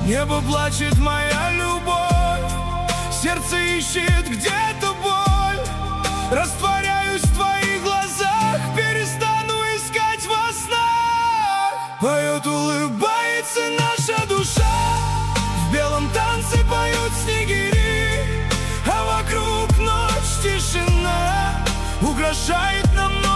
Небо плачет, моя любовь, сердце ищет где-то боль. Растворяюсь в твоих глазах, перестану искать во снах. Поет, улыбается наша душа, в белом танце поют снегири, а вокруг ночь, тишина угрожает нам.